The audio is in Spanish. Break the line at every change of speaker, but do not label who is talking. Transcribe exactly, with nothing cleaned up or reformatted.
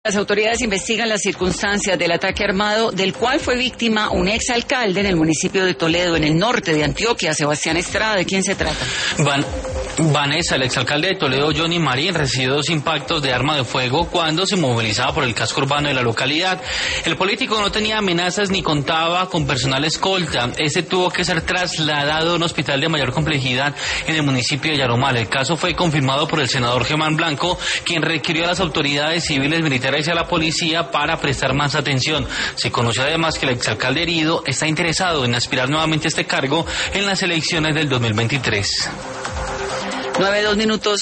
Las autoridades investigan las circunstancias del ataque armado del cual fue víctima un exalcalde en el municipio de Toledo, en el norte de Antioquia. Sebastián Estrada, ¿de quién se trata?
Van, Vanessa, el exalcalde de Toledo, Johnny Marín, recibió dos impactos de arma de fuego cuando se movilizaba por el casco urbano de la localidad. El político no tenía amenazas ni contaba con personal escolta. Este tuvo que ser trasladado a un hospital de mayor complejidad en el municipio de Yaromal. El caso fue confirmado por el senador Germán Blanco, quien requirió a las autoridades civiles, militares y a la policía para prestar más atención. Se conoció además que el exalcalde herido está interesado en aspirar nuevamente a este cargo en las elecciones del dos mil veintitrés.
Nueve, dos minutos.